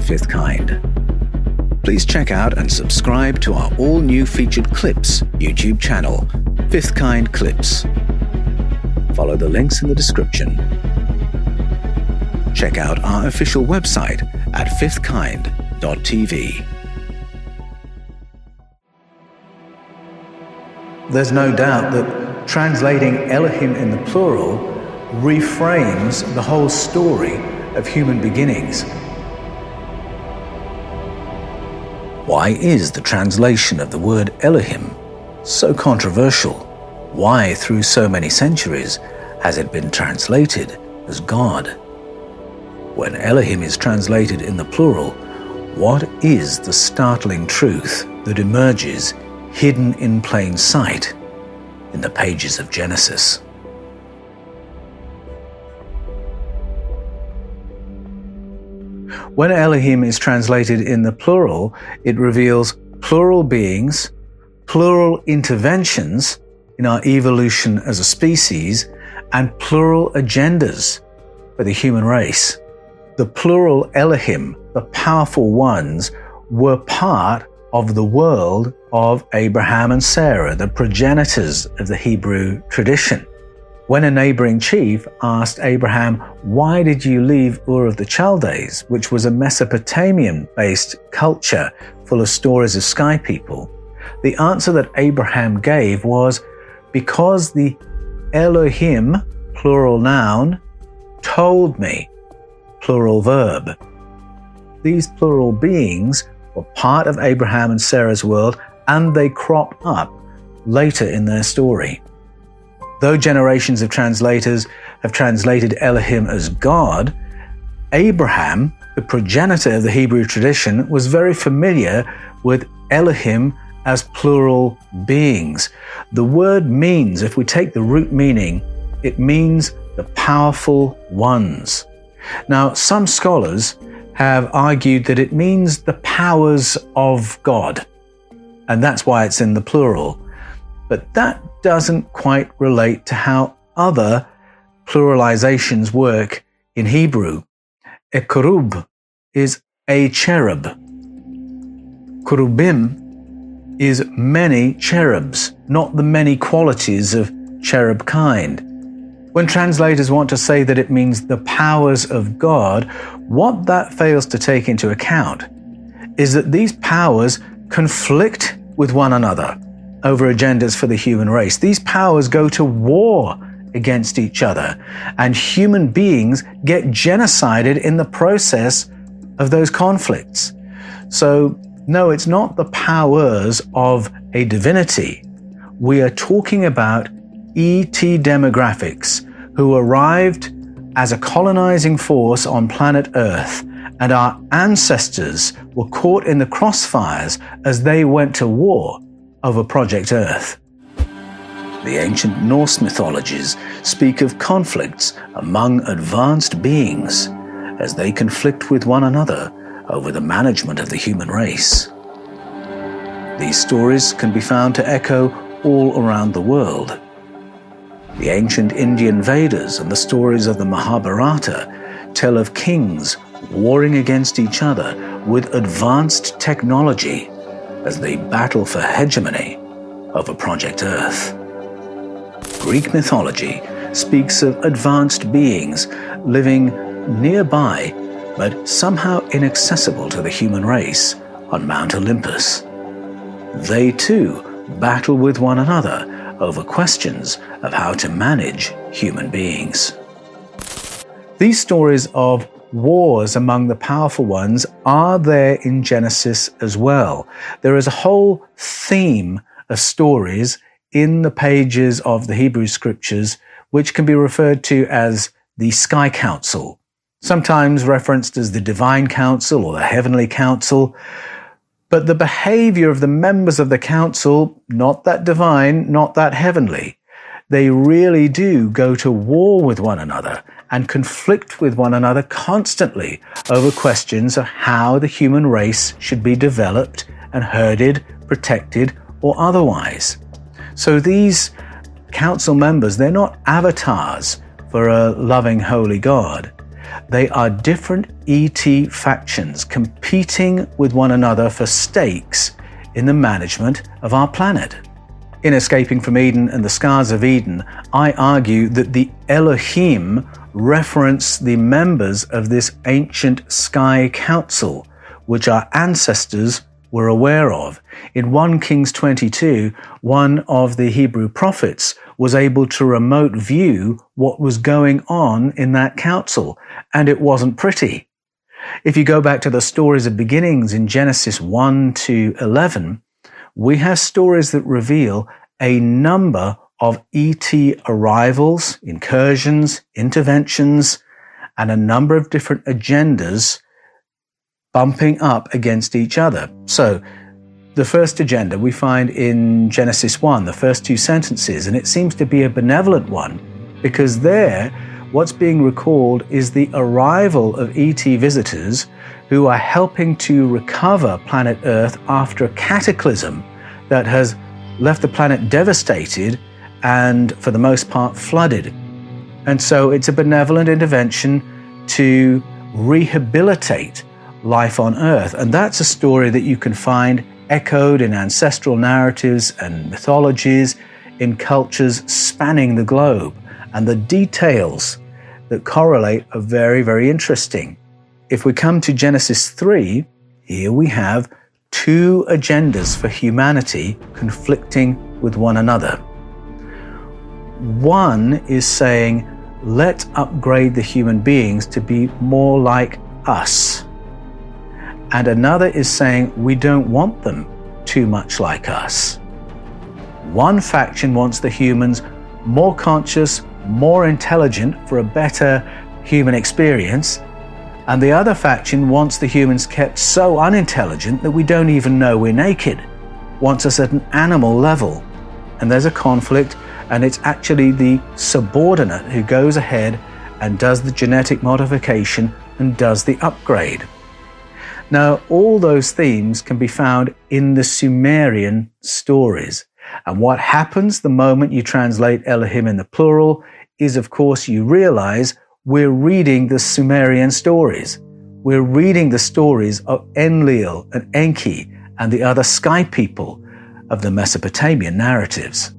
Fifth Kind. Please check out and subscribe to our all-new featured clips YouTube channel, Fifth Kind Clips. Follow the links in the description. Check out our official website at fifthkind.tv. There's no doubt that translating Elohim in the plural reframes the whole story of human beginnings. Why is the translation of the word Elohim so controversial? Why, through so many centuries, has it been translated as God? When Elohim is translated in the plural, what is the startling truth that emerges hidden in plain sight in the pages of Genesis? When Elohim is translated in the plural, it reveals plural beings, plural interventions in our evolution as a species, and plural agendas for the human race. The plural Elohim, the powerful ones, were part of the world of Abraham and Sarah, the progenitors of the Hebrew tradition. When a neighboring chief asked Abraham, "Why did you leave Ur of the Chaldees?" which was a Mesopotamian-based culture full of stories of sky people, the answer that Abraham gave was, "Because the Elohim, plural noun, told me," plural verb. These plural beings were part of Abraham and Sarah's world, and they crop up later in their story. Though generations of translators have translated Elohim as God, Abraham, the progenitor of the Hebrew tradition, was very familiar with Elohim as plural beings. The word means, if we take the root meaning, it means the powerful ones. Now, some scholars have argued that it means the powers of God, and that's why it's in the plural. But that doesn't quite relate to how other pluralizations work in Hebrew. A cherub is a cherub. Cherubim is many cherubs, not the many qualities of cherub kind. When translators want to say that it means the powers of God, what that fails to take into account is that these powers conflict with one another over agendas for the human race. These powers go to war against each other, and human beings get genocided in the process of those conflicts. So, no, it's not the powers of a divinity. We are talking about ET demographics who arrived as a colonizing force on planet Earth, and our ancestors were caught in the crossfires as they went to war over Project Earth. The ancient Norse mythologies speak of conflicts among advanced beings as they conflict with one another over the management of the human race. These stories can be found to echo all around the world. The ancient Indian Vedas and the stories of the Mahabharata tell of kings warring against each other with advanced technology as they battle for hegemony over Project Earth. Greek mythology speaks of advanced beings living nearby but somehow inaccessible to the human race on Mount Olympus. They too battle with one another over questions of how to manage human beings. These stories of wars among the powerful ones are there in Genesis as well. There is a whole theme of stories in the pages of the Hebrew Scriptures which can be referred to as the Sky Council, sometimes referenced as the Divine Council or the Heavenly Council. But the behavior of the members of the council, not that divine, not that heavenly, they really do go to war with one another and conflict with one another constantly over questions of how the human race should be developed and herded, protected, or otherwise. So these council members, they're not avatars for a loving, holy God. They are different ET factions competing with one another for stakes in the management of our planet. In Escaping from Eden and the Scars of Eden, I argue that the Elohim reference the members of this ancient sky council, which our ancestors were aware of. In 1 Kings 22, one of the Hebrew prophets was able to remote view what was going on in that council, and it wasn't pretty. If you go back to the stories of beginnings in Genesis 1 to 11, we have stories that reveal a number of ET arrivals, incursions, interventions, and a number of different agendas bumping up against each other. So, the first agenda we find in Genesis 1, the first 2 sentences, and it seems to be a benevolent one, because there, what's being recalled is the arrival of ET visitors who are helping to recover planet Earth after a cataclysm that has left the planet devastated and, for the most part, flooded. And so it's a benevolent intervention to rehabilitate life on Earth. And that's a story that you can find echoed in ancestral narratives and mythologies in cultures spanning the globe. And the details that correlate are very, very interesting. If we come to Genesis 3, here we have 2 agendas for humanity conflicting with one another. One is saying, let's upgrade the human beings to be more like us. And another is saying, we don't want them too much like us. One faction wants the humans more conscious, more intelligent for a better human experience, and the other faction wants the humans kept so unintelligent that we don't even know we're naked, wants us at an animal level. And there's a conflict, and it's actually the subordinate who goes ahead and does the genetic modification and does the upgrade. Now, all those themes can be found in the Sumerian stories. And what happens the moment you translate Elohim in the plural is, of course, you realize we're reading the Sumerian stories. We're reading the stories of Enlil and Enki and the other sky people of the Mesopotamian narratives.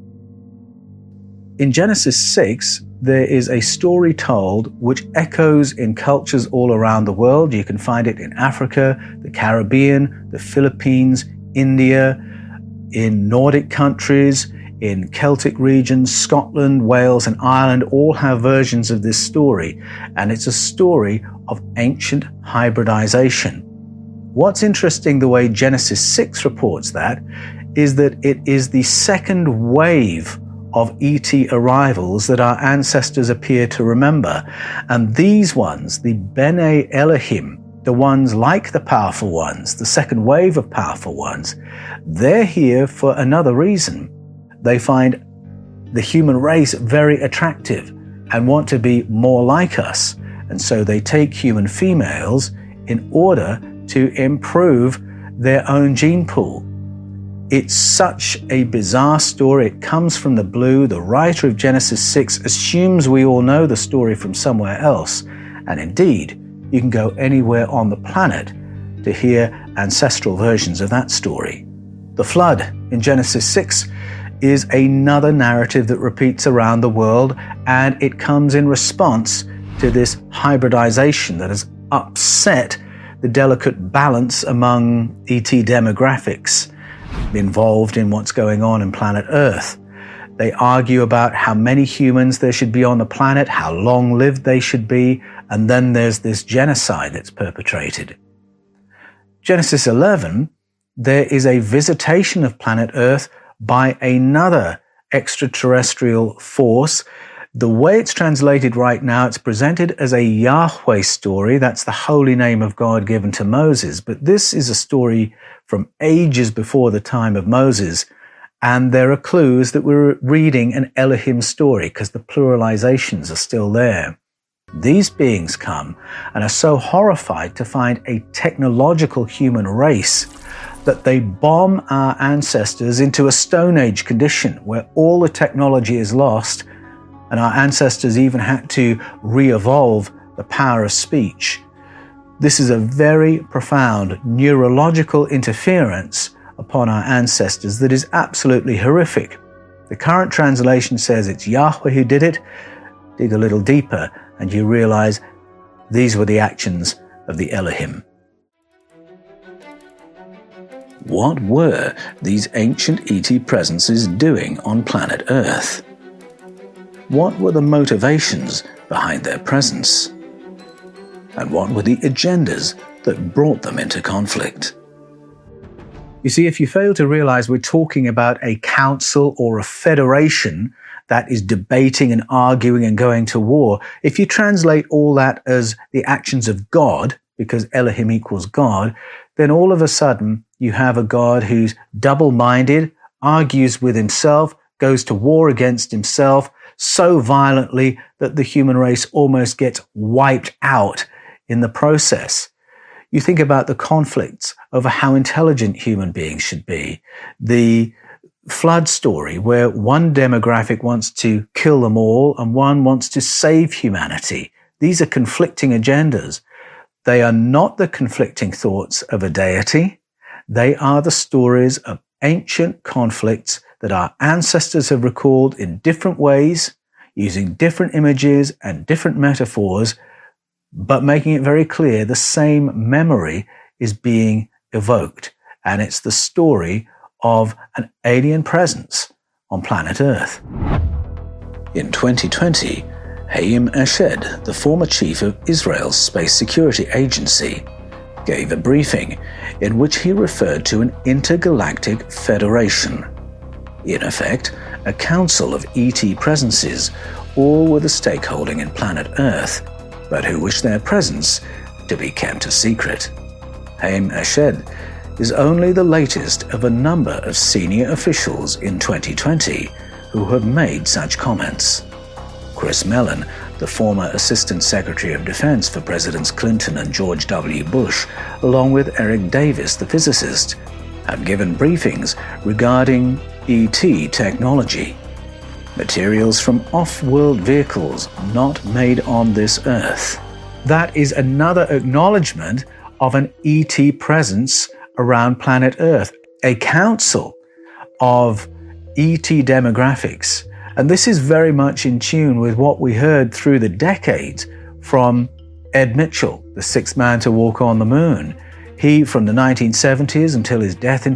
In Genesis 6, there is a story told which echoes in cultures all around the world. You can find it in Africa, the Caribbean, the Philippines, India, in Nordic countries, in Celtic regions, Scotland, Wales, and Ireland all have versions of this story, and it's a story of ancient hybridization. What's interesting, the way Genesis 6 reports that, is that it is the second wave of ET arrivals that our ancestors appear to remember. And these ones, the Bene Elohim, the ones like the powerful ones, the second wave of powerful ones, they're here for another reason. They find the human race very attractive and want to be more like us. And so they take human females in order to improve their own gene pool. It's such a bizarre story. It comes from the blue. The writer of Genesis 6 assumes we all know the story from somewhere else. And indeed, you can go anywhere on the planet to hear ancestral versions of that story. The flood in Genesis 6 is another narrative that repeats around the world, and it comes in response to this hybridization that has upset the delicate balance among ET demographics involved in what's going on in planet Earth. They argue about how many humans there should be on the planet, how long-lived they should be, and then there's this genocide that's perpetrated. Genesis 11, there is a visitation of planet Earth by another extraterrestrial force. The way it's translated right now, it's presented as a Yahweh story. That's the holy name of God given to Moses. But this is a story from ages before the time of Moses. And there are clues that we're reading an Elohim story because the pluralizations are still there. These beings come and are so horrified to find a technological human race that they bomb our ancestors into a Stone Age condition where all the technology is lost, and our ancestors even had to re-evolve the power of speech. This is a very profound neurological interference upon our ancestors that is absolutely horrific. The current translation says it's Yahweh who did it. Dig a little deeper and you realize these were the actions of the Elohim. What were these ancient ET presences doing on planet Earth? What were the motivations behind their presence? And what were the agendas that brought them into conflict? You see, if you fail to realize we're talking about a council or a federation that is debating and arguing and going to war, if you translate all that as the actions of God, because Elohim equals God, then all of a sudden you have a God who's double-minded, argues with himself, goes to war against himself so violently that the human race almost gets wiped out in the process. You think about the conflicts over how intelligent human beings should be. The flood story where one demographic wants to kill them all and one wants to save humanity. These are conflicting agendas. They are not the conflicting thoughts of a deity. They are the stories of ancient conflicts that our ancestors have recalled in different ways, using different images and different metaphors, but making it very clear the same memory is being evoked. And it's the story of an alien presence on planet Earth. In 2020, Haim Eshed, the former chief of Israel's Space Security Agency, gave a briefing in which he referred to an intergalactic federation. In effect, a council of ET presences, all with a stakeholding in planet Earth, but who wish their presence to be kept a secret. Haim Eshed is only the latest of a number of senior officials in 2020 who have made such comments. Chris Mellon, the former Assistant Secretary of Defense for Presidents Clinton and George W. Bush, along with Eric Davis, the physicist, have given briefings regarding ET technology, materials from off-world vehicles not made on this Earth. That is another acknowledgement of an ET presence around planet Earth, a council of ET demographics. And this is very much in tune with what we heard through the decades from Ed Mitchell, the sixth man to walk on the moon. He, from the 1970s until his death in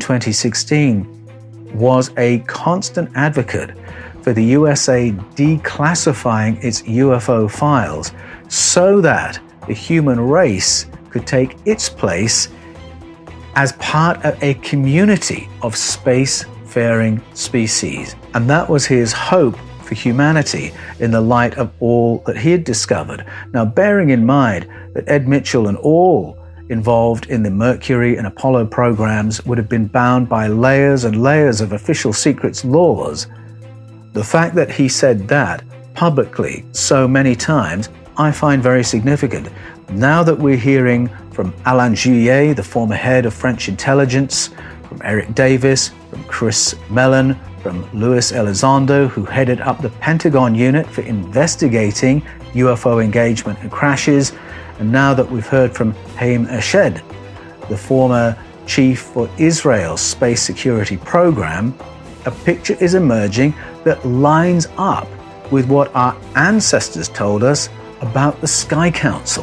2016, was a constant advocate for the USA declassifying its UFO files so that the human race could take its place as part of a community of space-faring species. And that was his hope for humanity in the light of all that he had discovered. Now, bearing in mind that Ed Mitchell and all involved in the Mercury and Apollo programs would have been bound by layers and layers of official secrets laws, the fact that he said that publicly so many times, I find very significant. Now that we're hearing from Alain Juillet, the former head of French intelligence, from Eric Davis, from Chris Mellon, from Luis Elizondo, who headed up the Pentagon unit for investigating UFO engagement and crashes, and now that we've heard from Haim Eshed, the former chief for Israel's space security program, a picture is emerging that lines up with what our ancestors told us about the Sky Council.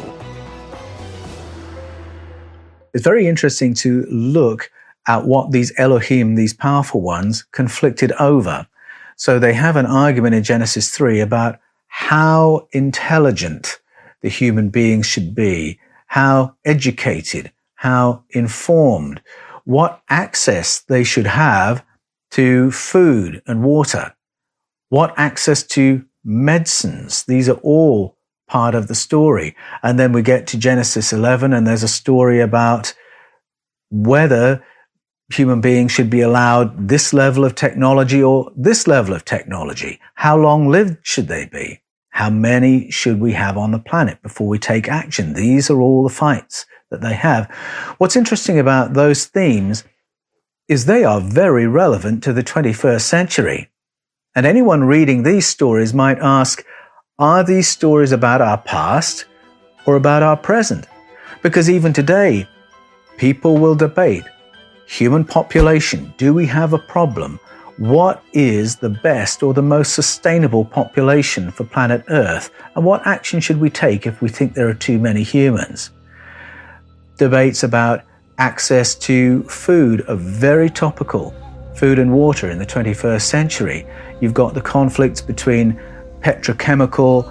It's very interesting to look at what these Elohim, these powerful ones, conflicted over. So they have an argument in Genesis 3 about how intelligent the human beings should be, how educated, how informed, what access they should have to food and water, what access to medicines. These are all part of the story. And then we get to Genesis 11 and there's a story about whether human beings should be allowed this level of technology or this level of technology. How long-lived should they be? How many should we have on the planet before we take action? These are all the fights that they have. What's interesting about those themes is they are very relevant to the 21st century. And anyone reading these stories might ask, are these stories about our past? or about our present. Because even today, people will debate human population. Do we have a problem? What is the best or the most sustainable population for planet Earth? And what action should we take if we think there are too many humans? Debates about access to food are very topical. Food and water in the 21st century. You've got the conflicts between petrochemical,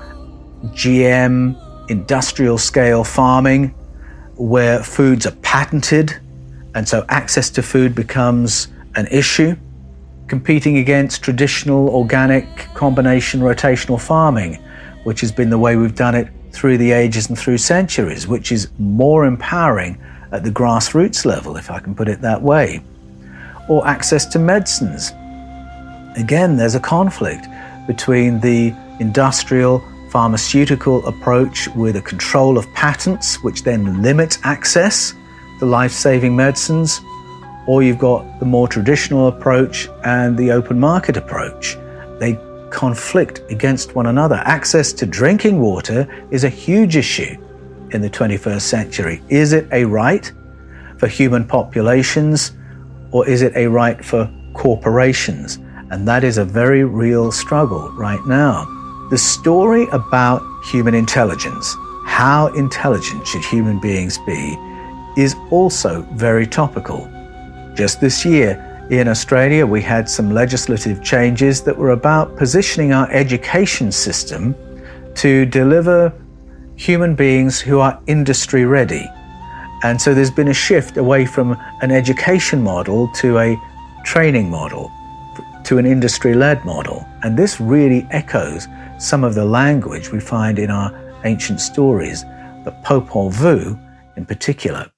GM, industrial scale farming, where foods are patented, and so access to food becomes an issue, competing against traditional organic combination rotational farming, which has been the way we've done it through the ages and through centuries, which is more empowering at the grassroots level, if I can put it that way. Or access to medicines. Again, there's a conflict between the industrial pharmaceutical approach with a control of patents, which then limits access to life-saving medicines, or you've got the more traditional approach and the open market approach. They conflict against one another. Access to drinking water is a huge issue in the 21st century. Is it a right for human populations, or is it a right for corporations? And that is a very real struggle right now. The story about human intelligence, how intelligent should human beings be, is also very topical. Just this year in Australia, we had some legislative changes that were about positioning our education system to deliver human beings who are industry ready. And so there's been a shift away from an education model to a training model, to an industry-led model. And this really echoes some of the language we find in our ancient stories, the Popol Vuh in particular.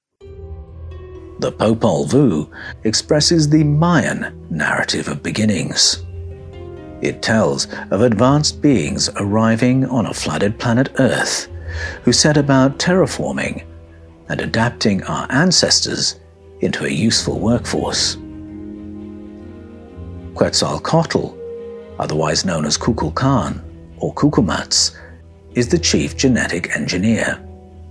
The Popol Vuh expresses the Mayan narrative of beginnings. It tells of advanced beings arriving on a flooded planet Earth who set about terraforming and adapting our ancestors into a useful workforce. Quetzalcoatl, otherwise known as Kukulkan or Cucumatz, is the chief genetic engineer.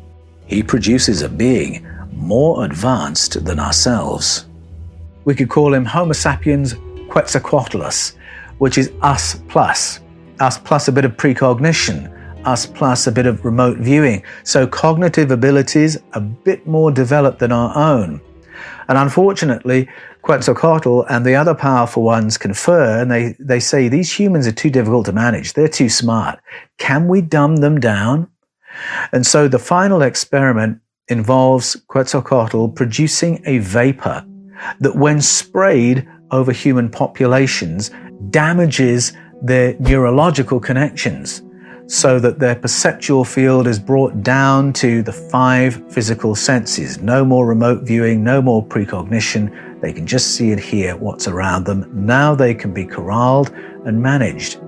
He produces a being more advanced than ourselves. We could call him Homo sapiens Quetzalcoatlus, which is us plus a bit of precognition, us plus a bit of remote viewing. So cognitive abilities a bit more developed than our own. And unfortunately, Quetzalcoatl and the other powerful ones confer, and they say these humans are too difficult to manage. They're too smart. Can we dumb them down? And so the final experiment involves Quetzalcoatl producing a vapor that, when sprayed over human populations, damages their neurological connections so that their perceptual field is brought down to the 5 physical senses. No more remote viewing, no more precognition. They can just see and hear what's around them. Now they can be corralled and managed.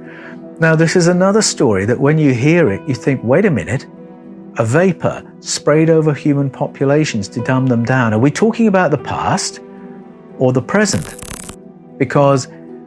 Now, this is another story that when you hear it, you think, wait a minute, a vapor sprayed over human populations to dumb them down. Are we talking about the past or the present? Because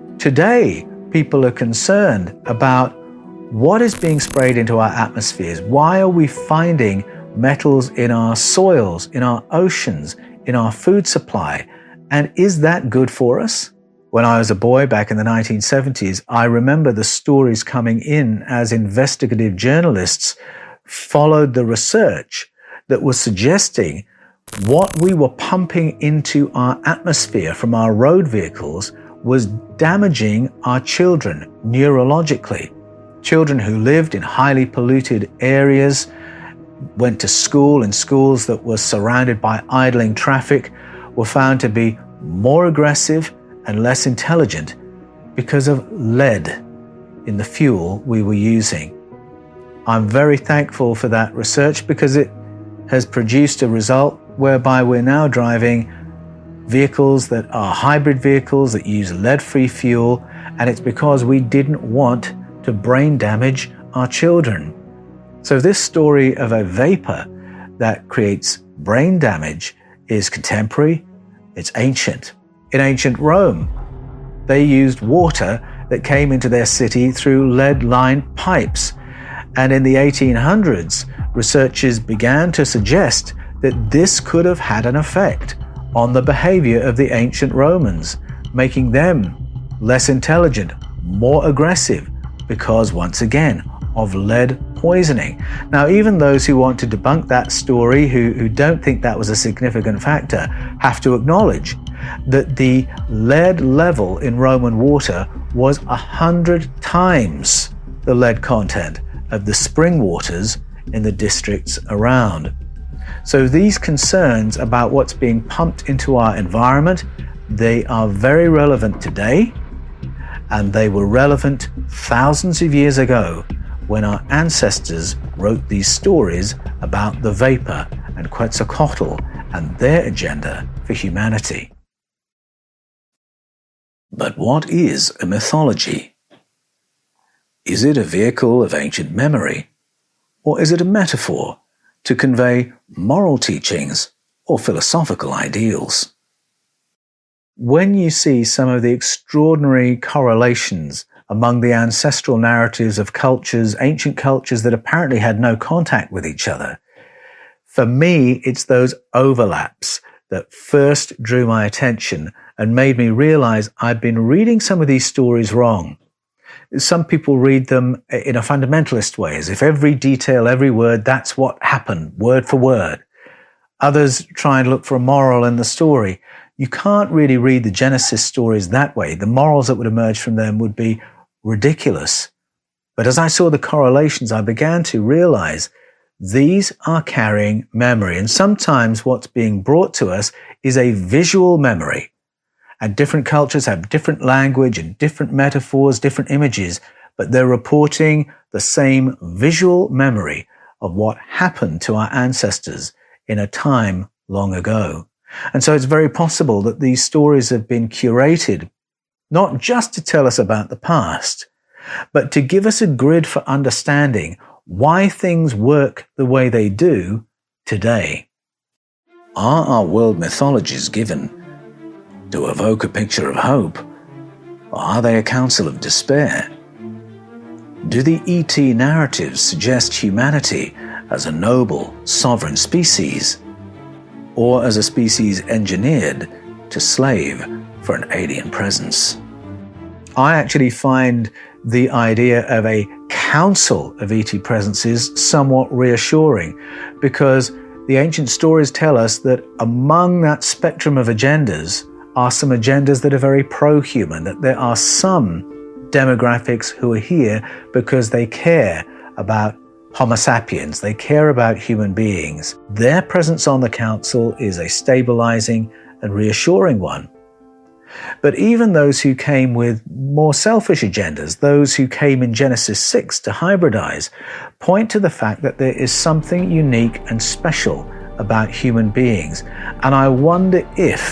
today people are concerned about what is being sprayed into our atmospheres. Why are we finding metals in our soils, in our oceans, in our food supply? And is that good for us? When I was a boy back in the 1970s, I remember the stories coming in as investigative journalists followed the research that was suggesting what we were pumping into our atmosphere from our road vehicles was damaging our children neurologically. Children who lived in highly polluted areas, went to school in schools that were surrounded by idling traffic, were found to be more aggressive and less intelligent because of lead in the fuel we were using. I'm very thankful for that research because it has produced a result whereby we're now driving vehicles that are hybrid vehicles that use lead-free fuel, and it's because we didn't want to brain damage our children. So this story of a vapor that creates brain damage is contemporary, it's ancient. In ancient Rome, they used water that came into their city through lead-lined pipes. And in the 1800s, researchers began to suggest that this could have had an effect on the behavior of the ancient Romans, making them less intelligent, more aggressive, because once again, of lead poisoning. Now, even those who want to debunk that story, who don't think that was a significant factor, have to acknowledge that the lead level in Roman water was 100 times the lead content of the spring waters in the districts around. So these concerns about what's being pumped into our environment, they are very relevant today, and they were relevant thousands of years ago when our ancestors wrote these stories about the vapor and Quetzalcoatl and their agenda for humanity. But what is a mythology? Is it a vehicle of ancient memory, or is it a metaphor to convey moral teachings or philosophical ideals? When you see some of the extraordinary correlations among the ancestral narratives of cultures, ancient cultures that apparently had no contact with each other, for me, it's those overlaps that first drew my attention and made me realize I'd been reading some of these stories wrong. Some people read them in a fundamentalist way, as if every detail, every word, that's what happened, word for word. Others try and look for a moral in the story. You can't really read the Genesis stories that way. The morals that would emerge from them would be ridiculous. But as I saw the correlations, I began to realize these are carrying memory. And sometimes what's being brought to us is a visual memory. And different cultures have different language and different metaphors, different images, but they're reporting the same visual memory of what happened to our ancestors in a time long ago. And so it's very possible that these stories have been curated not just to tell us about the past, but to give us a grid for understanding why things work the way they do today. Are our world mythologies given to evoke a picture of hope, or are they a counsel of despair? Do the E.T. narratives suggest humanity as a noble, sovereign species, or as a species engineered to slave for an alien presence? I actually find the idea of a council of ET presences somewhat reassuring, because the ancient stories tell us that among that spectrum of agendas are some agendas that are very pro-human, that there are some demographics who are here because they care about Homo sapiens, they care about human beings. Their presence on the council is a stabilizing and reassuring one. But even those who came with more selfish agendas, those who came in Genesis 6 to hybridize, point to the fact that there is something unique and special about human beings. And I wonder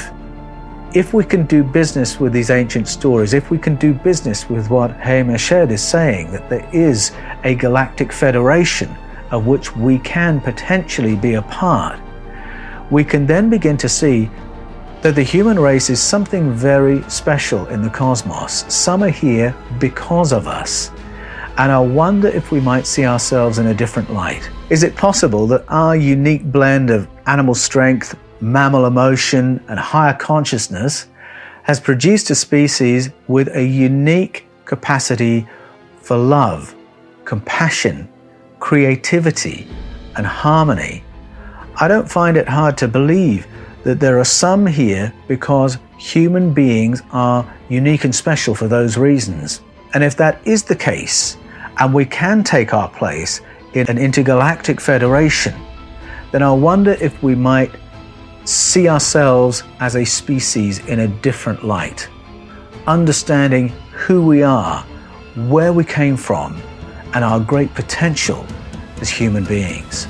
if we can do business with these ancient stories, if we can do business with what Haim Eshed is saying, that there is a galactic federation of which we can potentially be a part, we can then begin to see that the human race is something very special in the cosmos. Some are here because of us. And I wonder if we might see ourselves in a different light. Is it possible that our unique blend of animal strength, mammal emotion, and higher consciousness has produced a species with a unique capacity for love, compassion, creativity, and harmony? I don't find it hard to believe that there are some here because human beings are unique and special for those reasons. And if that is the case, and we can take our place in an intergalactic federation, then I wonder if we might see ourselves as a species in a different light, understanding who we are, where we came from, and our great potential as human beings.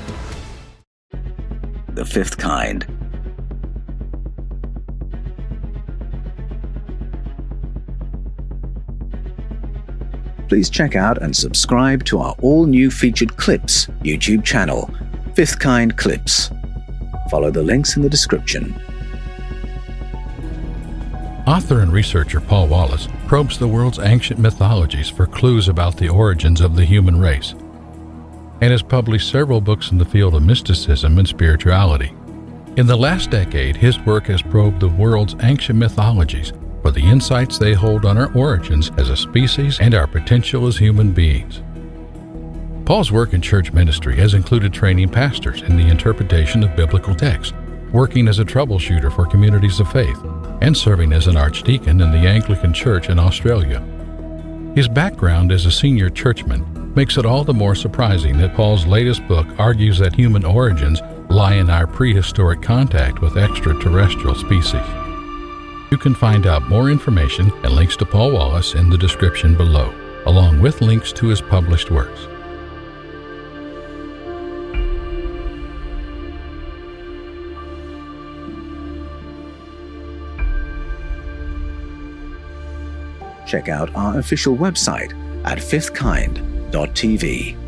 The Fifth Kind. Please check out and subscribe to our all-new featured clips YouTube channel, Fifth Kind Clips. Follow the links in the description. Author and researcher Paul Wallace probes the world's ancient mythologies for clues about the origins of the human race. and has published several books in the field of mysticism and spirituality. In the last decade, his work has probed the world's ancient mythologies for the insights they hold on our origins as a species and our potential as human beings. Paul's work in church ministry has included training pastors in the interpretation of biblical texts, working as a troubleshooter for communities of faith, and serving as an archdeacon in the Anglican Church in Australia. His background as a senior churchman makes it all the more surprising that Paul's latest book argues that human origins lie in our prehistoric contact with extraterrestrial species. You can find out more information and links to Paul Wallace in the description below, along with links to his published works. Check out our official website at fifthkind.tv.